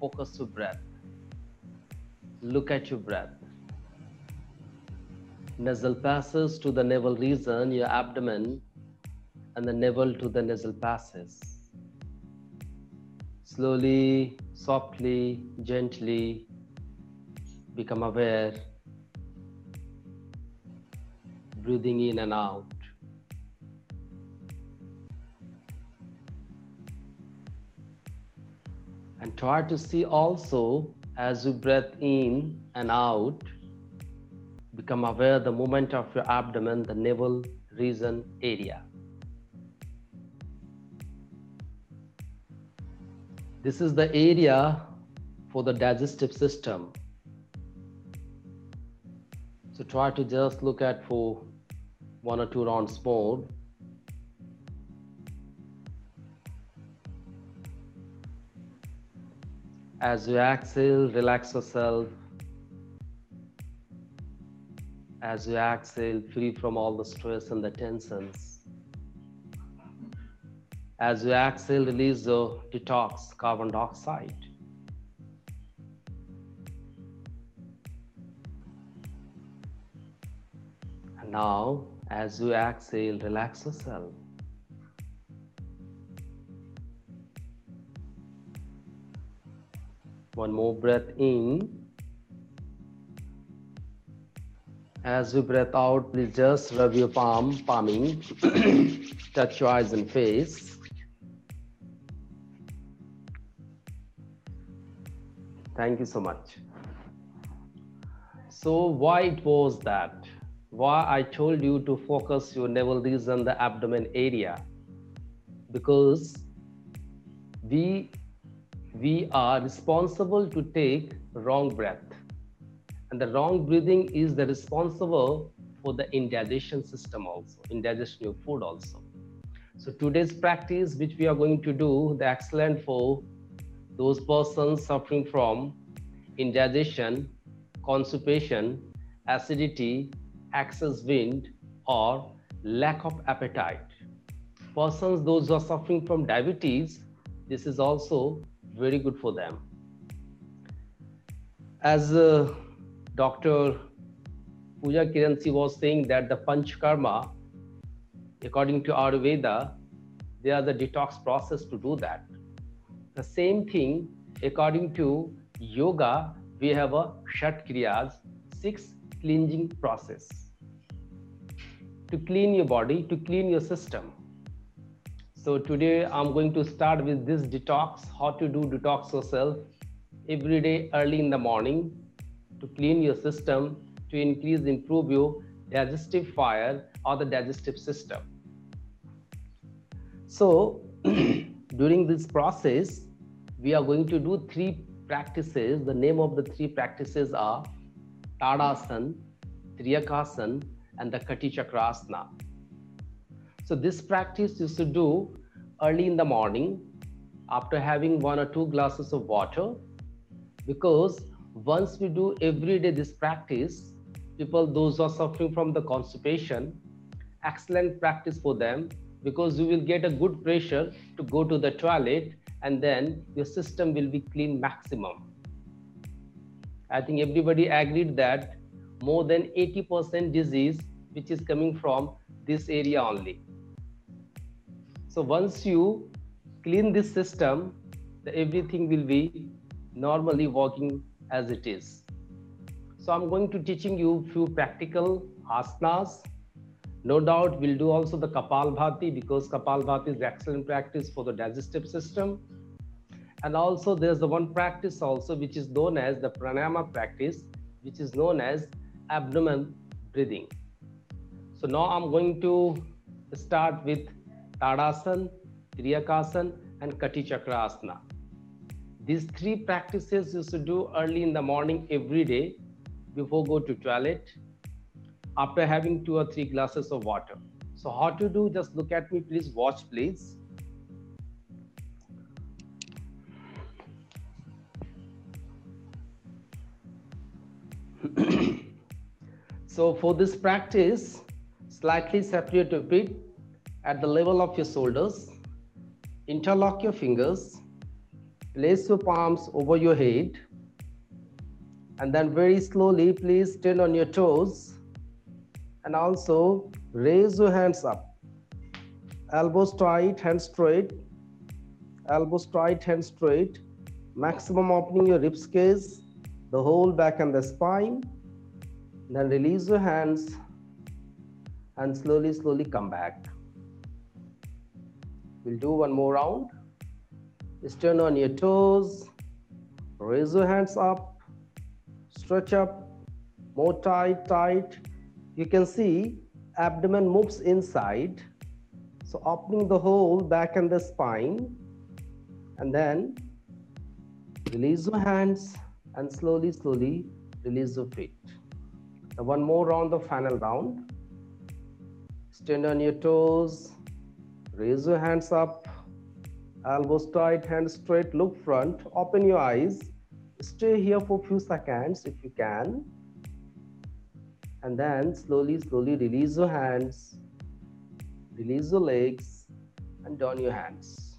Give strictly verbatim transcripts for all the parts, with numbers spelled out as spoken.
focus your breath. Look at your breath. Nasal passes to the navel region, your abdomen, and the navel to the nasal passes. Slowly, softly, gently become aware, breathing in and out. And try to see also, as you breathe in and out, become aware the movement of your abdomen, the navel region area. This is the area for the digestive system. So try to just look at for one or two rounds more. As you exhale, relax yourself. As you exhale, free from all the stress and the tensions. As you exhale, release the detox carbon dioxide. And now, as you exhale, relax yourself. One more breath in. As you breathe out, please just rub your palm, palming, touch your eyes and face. Thank you so much. So why it was that? Why I told you to focus your navel region, the abdomen area? Because we, we are responsible to take wrong breath. And the wrong breathing is the responsible for the indigestion system also, indigestion of food also. So today's practice, which we are going to do, the excellent for those persons suffering from indigestion, constipation, acidity, excess wind, or lack of appetite. Persons, those who are suffering from diabetes, this is also very good for them. As uh, Doctor Pooja Kiransi was saying that the Panchkarma, according to Ayurveda, they are the detox process to do that. The same thing, according to yoga, we have a Shat Kriyas, six cleansing process. To clean your body, to clean your system. So today I'm going to start with this detox, how to do detox yourself every day early in the morning, to clean your system, to increase, improve your digestive fire or the digestive system. So during this process, we are going to do three practices. The name of the three practices are Tadasana, Triakasana, and the Kati Chakrasana. So this practice you should do early in the morning after having one or two glasses of water, because once we do every day this practice, people, those who are suffering from the constipation, excellent practice for them, because you will get a good pressure to go to the toilet and then your system will be clean maximum. I think everybody agreed that more than eighty percent disease which is coming from this area only. So once you clean this system, the everything will be normally working as it is. So I'm going to teaching you few practical asanas. No doubt we'll do also the Kapalbhati, because Kapalbhati is excellent practice for the digestive system. And also there's the one practice also which is known as the pranayama practice, which is known as abdomen breathing. So now I'm going to start with Tadasana, Triakasana, and Kati Chakrasana. These three practices you should do early in the morning every day before go to toilet, after having two or three glasses of water. So how to do, just look at me, please watch please. So for this practice, slightly separate your feet at the level of your shoulders, interlock your fingers, Place your palms over your head, and then very slowly, please stand on your toes, and also raise your hands up. Elbows tight, hands straight. Elbows tight, hands straight. Maximum opening your rib cage, the whole back and the spine. Then release your hands and slowly, slowly come back. We'll do one more round. Stand on your toes. Raise your hands up. Stretch up. More tight, tight. You can see abdomen moves inside. So opening the whole back and the spine. And then release your hands and slowly, slowly release your feet. Now one more round, the final round. Stand on your toes. Raise your hands up. Elbows tight, hands straight, look front. Open your eyes. Stay here for a few seconds if you can. And then slowly, slowly release your hands. Release your legs and down your hands.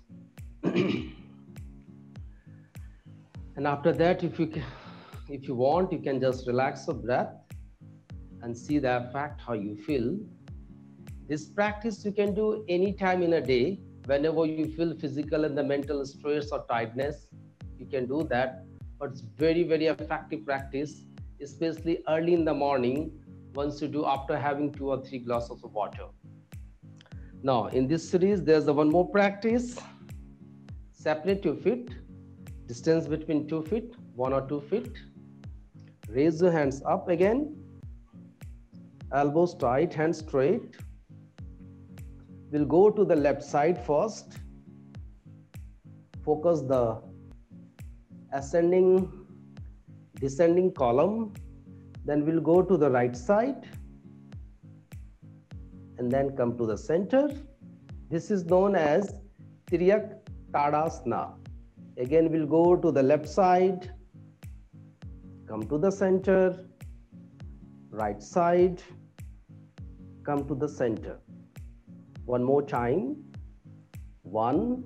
And after that, if you can, if you want, you can just relax your breath and see the effect, how you feel. This practice you can do anytime in a day. Whenever you feel physical and the mental stress or tiredness, you can do that. But it's very, very effective practice, especially early in the morning, once you do after having two or three glasses of water. Now, in this series, there's a one more practice. Separate your feet. Distance between two feet, one or two feet. Raise your hands up again. Elbows tight, hands straight. We'll go to the left side first. Focus the ascending, descending column. Then we'll go to the right side. And then come to the center. This is known as Tiryak Tadasana. Again, we'll go to the left side, come to the center, right side, come to the center. One more time. One,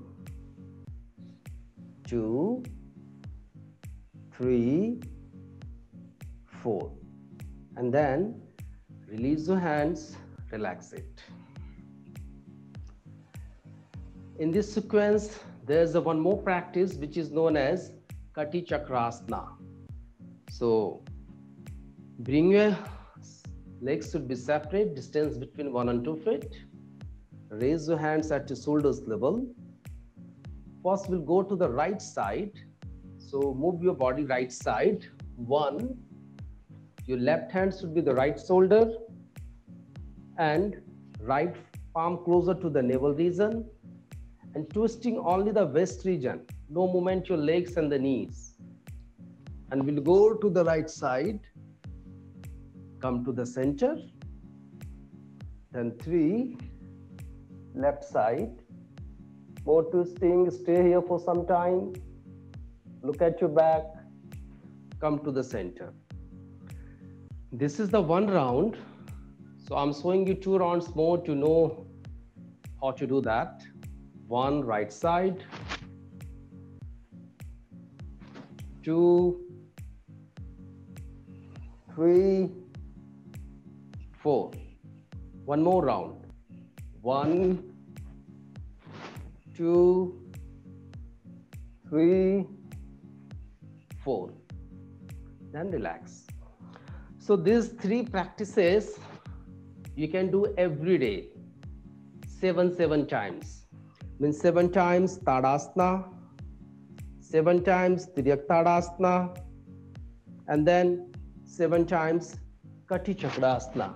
two, three, four. And then release your hands, relax it. In this sequence, there's a one more practice which is known as Kati Chakrasana. So bring your legs should be separate, distance between one and two feet. Raise your hands at your shoulders level. First we'll go to the right side. So move your body right side. One, your left hand should be the right shoulder and right palm closer to the navel region. And twisting only the waist region, no movement your legs and the knees. And we'll go to the right side, come to the center, then three, left side, more twisting, stay here for some time, look at your back, come to the center. This is the one round, so I'm showing you two rounds more to know how to do that. One, right side, two, three, four. One more round. One, two, three, four. Then relax. So these three practices you can do every day, seven, seven times. Means seven times Tadasana, seven times Tiryak Tadasana, and then seven times Kati Chakrasana.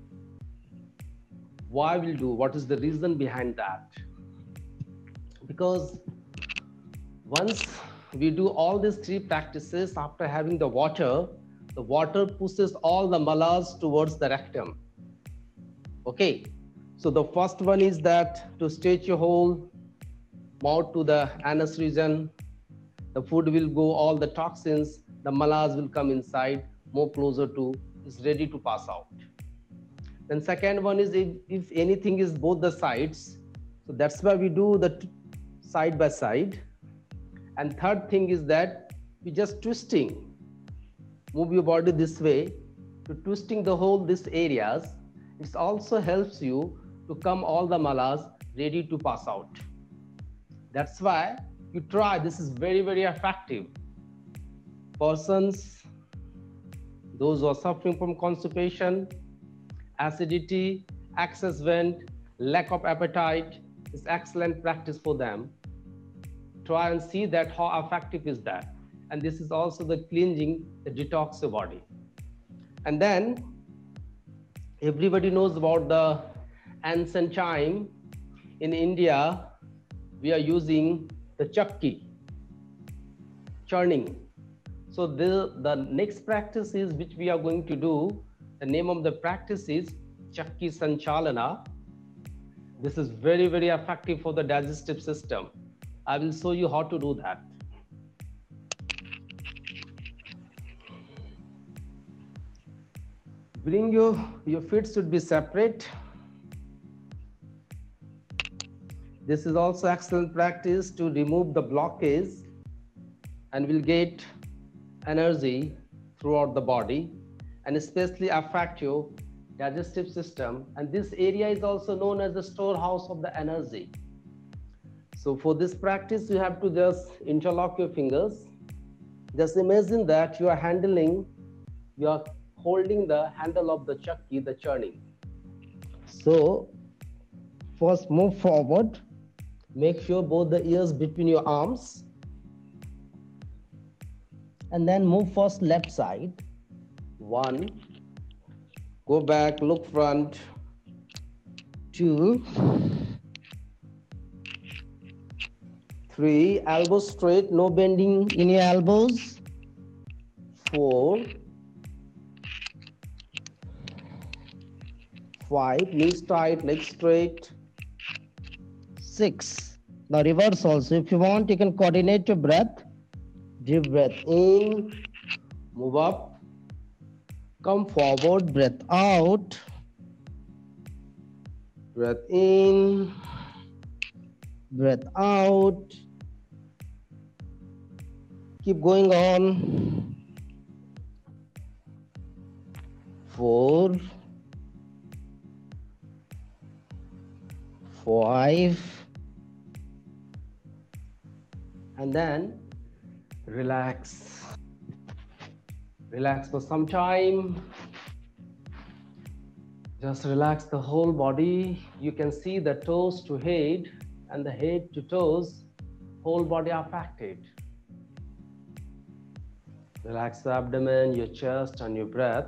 Why we'll do? What is the reason behind that? Because once we do all these three practices after having the water, the water pushes all the malas towards the rectum. Okay, so the first one is that to stretch your whole mouth to the anus region, the food will go, all the toxins, the malas will come inside, more closer to, is ready to pass out. Then second one is if, if anything is both the sides, so that's why we do the side by side. And third thing is that you just twisting. Move your body this way to twisting the whole these areas. It also helps you to come all the malas ready to pass out. That's why you try. This is very, very effective. Persons, those who are suffering from constipation, acidity, excess vent, lack of appetite, is excellent practice for them. Try and see that how effective is that. And this is also the cleansing, the detox your body. And then everybody knows about the ancient time. In India, we are using the chakki, churning. So the, the next practice is which we are going to do. The name of the practice is Chakki Sanchalana. This is very, very effective for the digestive system. I will show you how to do that. Bring your, your feet should be separate. This is also excellent practice to remove the blockage and will get energy throughout the body and especially affect your digestive system. And this area is also known as the storehouse of the energy. So for this practice, you have to just interlock your fingers. Just imagine that you are handling, you are holding the handle of the chakki, the churning. So first move forward. Make sure both the ears between your arms. And then move first left side. One. Go back, look front. Two. Three. Elbows straight, no bending in your elbows. Four. Five. Knees tight, legs straight. Six. Now reverse also. If you want, you can coordinate your breath. Deep breath in, move up, come forward, breath out, breath in, breath out, keep going on. Four, five, and then relax. Relax for some time. Just relax the whole body. You can see the toes to head and the head to toes, whole body affected. Relax the abdomen, your chest, and your breath.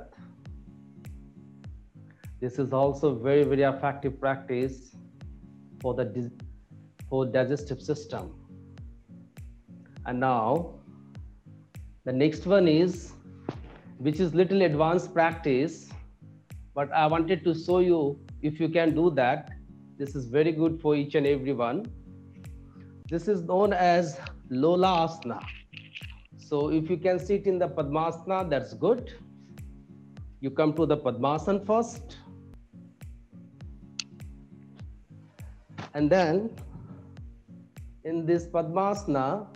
This is also very, very effective practice for the for digestive system. And now, the next one is, which is little advanced practice, but I wanted to show you if you can do that. This is very good for each and every one. This is known as Lola Asana. So if you can sit in the Padmasana, that's good. You come to the Padmasana first. And then in this Padmasana,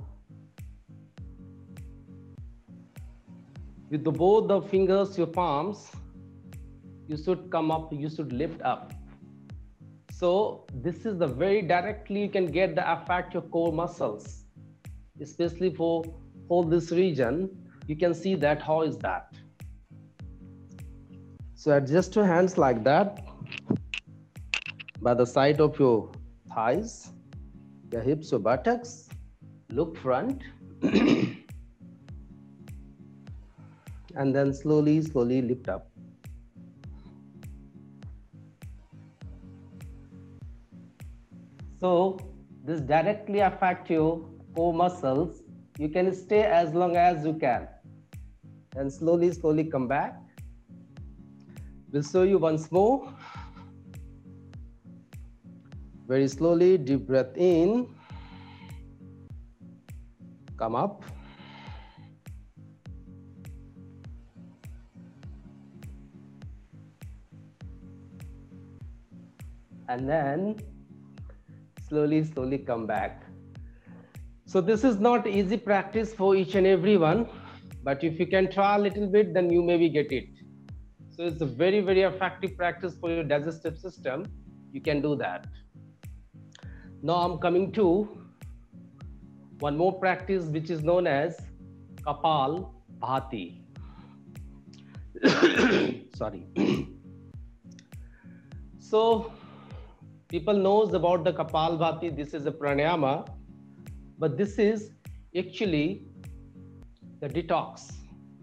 with the, both the fingers, your palms, you should come up, you should lift up. So this is the very directly you can get the effect your core muscles, especially for all this region. You can see that, how is that? So adjust your hands like that by the side of your thighs, your hips, your buttocks, look front. And then slowly, slowly lift up. So this directly affects your core muscles. You can stay as long as you can. And slowly, slowly come back. We'll show you once more. Very slowly, deep breath in. Come up. And then slowly, slowly come back. So this is not easy practice for each and everyone, but if you can try a little bit, then you maybe get it. So it's a very, very effective practice for your digestive system. You can do that. Now I'm coming to one more practice, which is known as Kapal Bhati. Sorry. So people knows about the Kapal Bhati. This is a pranayama, but this is actually the detox.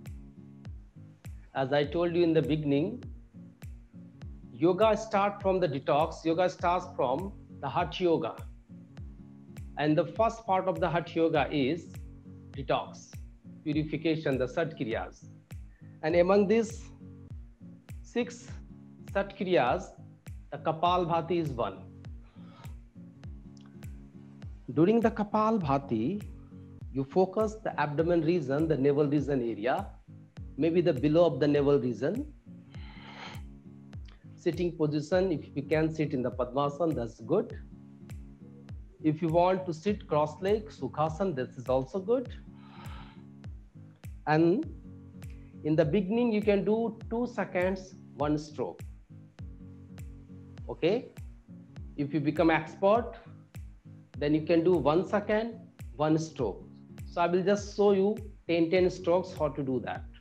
As I told you in the beginning, yoga starts from the detox. Yoga starts from the Hatha Yoga. And the first part of the Hatha Yoga is detox, purification, the Satkriyas. And among these six Satkriyas, the Kapal Bhati is one. During the Kapal Bhati, you focus the abdomen region, the navel region area, maybe the below of the navel region. Sitting position, if you can sit in the Padmasana, that's good. If you want to sit cross-leg, Sukhasana, this is also good. And in the beginning, you can do two seconds, one stroke. Okay? If you become expert, then you can do one second, one stroke. So I will just show you ten, ten strokes how to do that.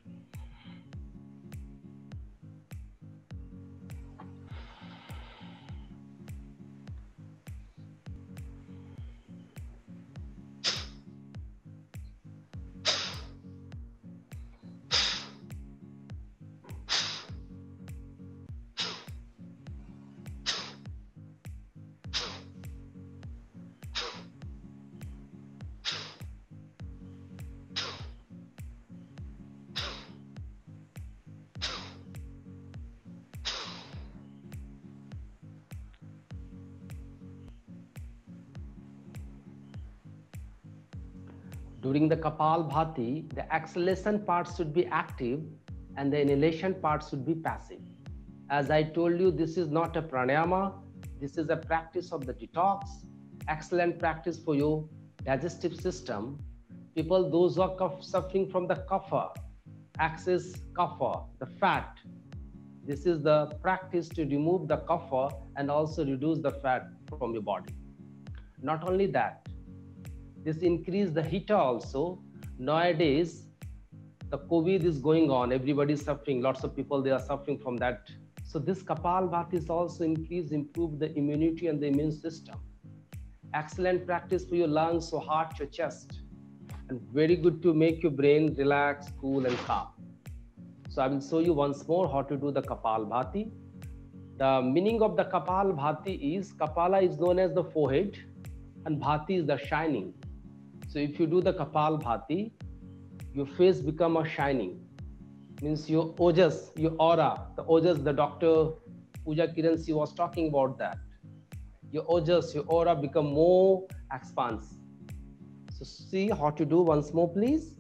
During the Kapal Bhati, the exhalation part should be active and the inhalation part should be passive. As I told you, this is not a pranayama. This is a practice of the detox. Excellent practice for your digestive system. People, those who are suffering from the kapha, excess kapha, the fat, this is the practice to remove the kapha and also reduce the fat from your body. Not only that, this increase the hita also. Nowadays, the COVID is going on. Everybody is suffering. Lots of people, they are suffering from that. So this Kapal Bhati is also increase, improve the immunity and the immune system. Excellent practice for your lungs, so heart, your chest. And very good to make your brain relax, cool and calm. So I will show you once more how to do the Kapal Bhati. The meaning of the Kapal Bhati is, Kapala is known as the forehead and Bhati is the shining. So if you do the Kapal Bhati, your face become a shining. Means your ojas, your aura, the ojas, the doctor Pooja Kiran, she was talking about that. Your ojas, your aura become more expansive. So see how to do once more, please.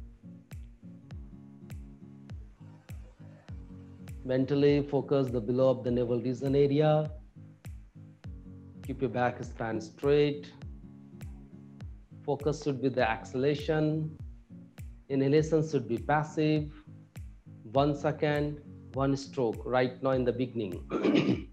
Mentally focus the below of the navel region area. Keep your back spine straight. Focus should be the exhalation. Inhalation should be passive. One second, one stroke right now in the beginning.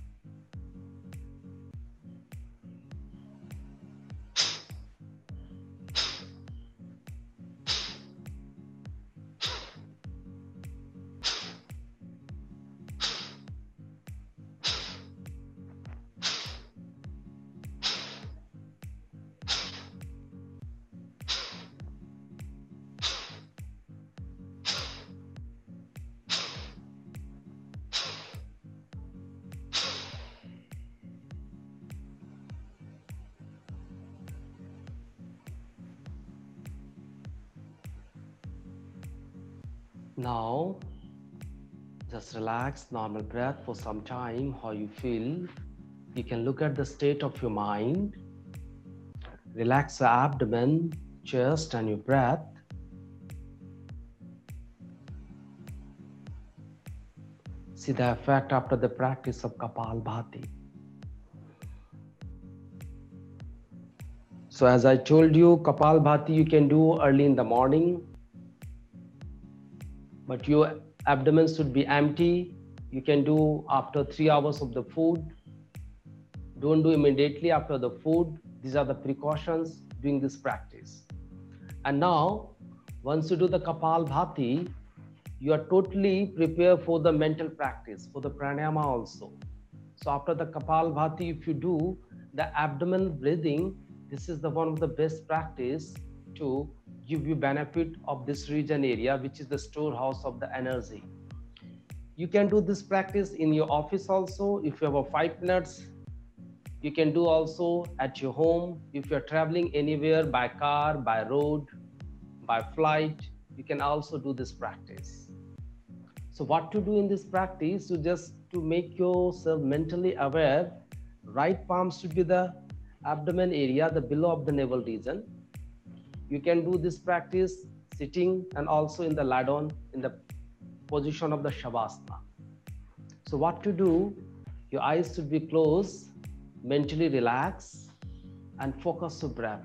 Now, just relax, normal breath for some time, how you feel. You can look at the state of your mind. Relax the abdomen, chest and your breath. See the effect after the practice of Kapal Bhati. So as I told you, Kapalbhati you can do early in the morning, but your abdomen should be empty. You can do after three hours of the food. Don't do immediately after the food. These are the precautions during this practice. And now, once you do the Kapalbhati, you are totally prepared for the mental practice, for the pranayama also. So after the Kapalbhati, if you do the abdominal breathing, this is the one of the best practice to give you benefit of this region area, which is the storehouse of the energy. You can do this practice in your office also. If you have a five minutes, you can do also at your home. If you're traveling anywhere by car, by road, by flight, you can also do this practice. So what to do in this practice? So just to make yourself mentally aware, right palm should be the abdomen area, the below of the navel region. You can do this practice sitting and also in the lie down in the position of the Shavasana. So what to do? Your eyes should be closed, mentally relax and focus your breath.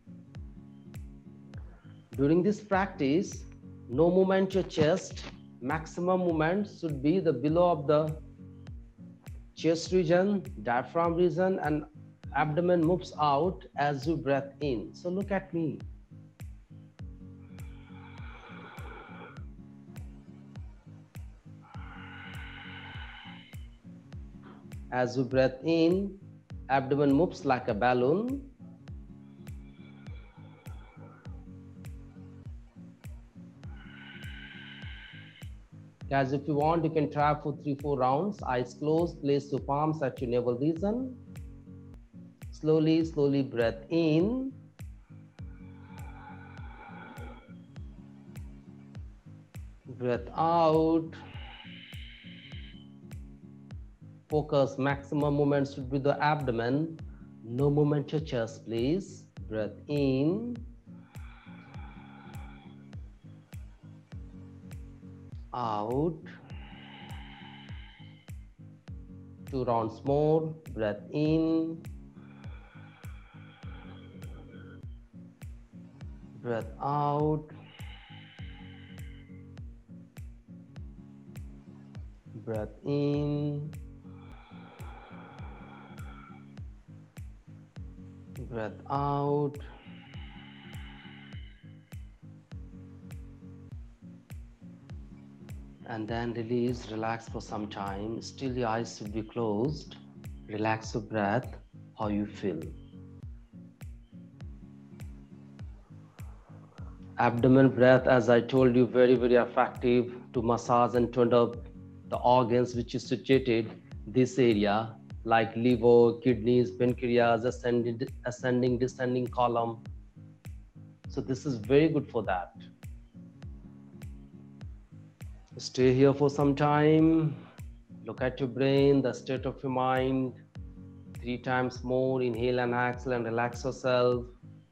During this practice, no movement your chest. Maximum movement should be the below of the chest region, diaphragm region, and abdomen moves out as you breathe in. So look at me. As you breathe in, abdomen moves like a balloon. Guys, if you want, you can try for three, four rounds. Eyes closed, place your palms at your navel region. Slowly, slowly breathe in. Breathe out. Focus, maximum movement should be the abdomen. No movement to chest, please. Breathe in. Out. Two rounds more. Breath in. Breath out. Breath in. Breath out. And then release, relax for some time. Still your eyes should be closed. Relax your breath, how you feel. Abdomen breath, as I told you, very, very effective to massage and turn up the organs which is situated this area, like liver, kidneys, pancreas, ascending, ascending, descending column. So this is very good for that. Stay here for some time. Look at your brain, the state of your mind. Three times more. Inhale and exhale and relax yourself.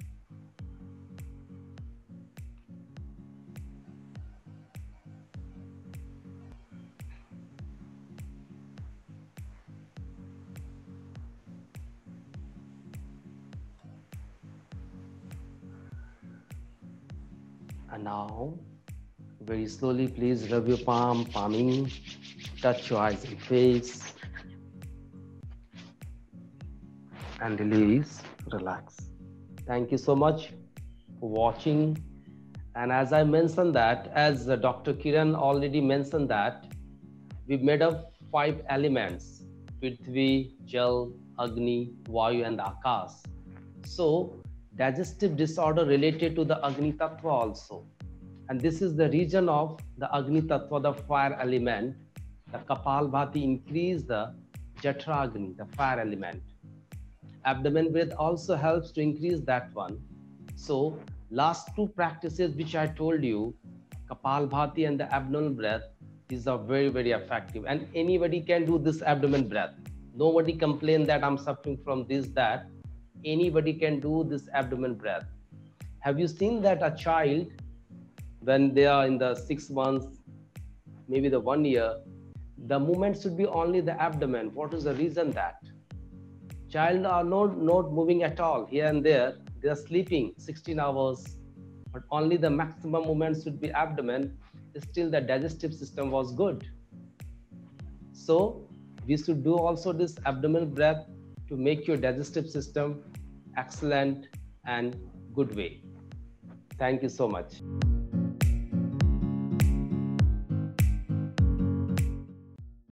And now, very slowly, please rub your palm, palming, touch your eyes and face, and release, relax. Thank you so much for watching. And as I mentioned that, as Doctor Kiran already mentioned that, we've made up five elements: Prithvi, Jal, Agni, Vayu, and Akash. So, digestive disorder related to the Agni Tattva also. And this is the region of the Agni Tattva, the fire element. The Kapalbhati increase the Jatra Agni, the fire element. Abdomen breath also helps to increase that one. So last two practices which I told you, Kapalbhati and the abdominal breath, these are very, very effective. And anybody can do this abdomen breath. Nobody complain that I'm suffering from this, that. Anybody can do this abdomen breath. Have you seen that a child, when they are in the six months, maybe the one year, the movement should be only the abdomen? What is the reason that? Child are not, not moving at all here and there. they are sleeping sixteen hours, but only the maximum movement should be abdomen, still the digestive system was good. So we should do also this abdominal breath to make your digestive system excellent and good way. Thank you so much.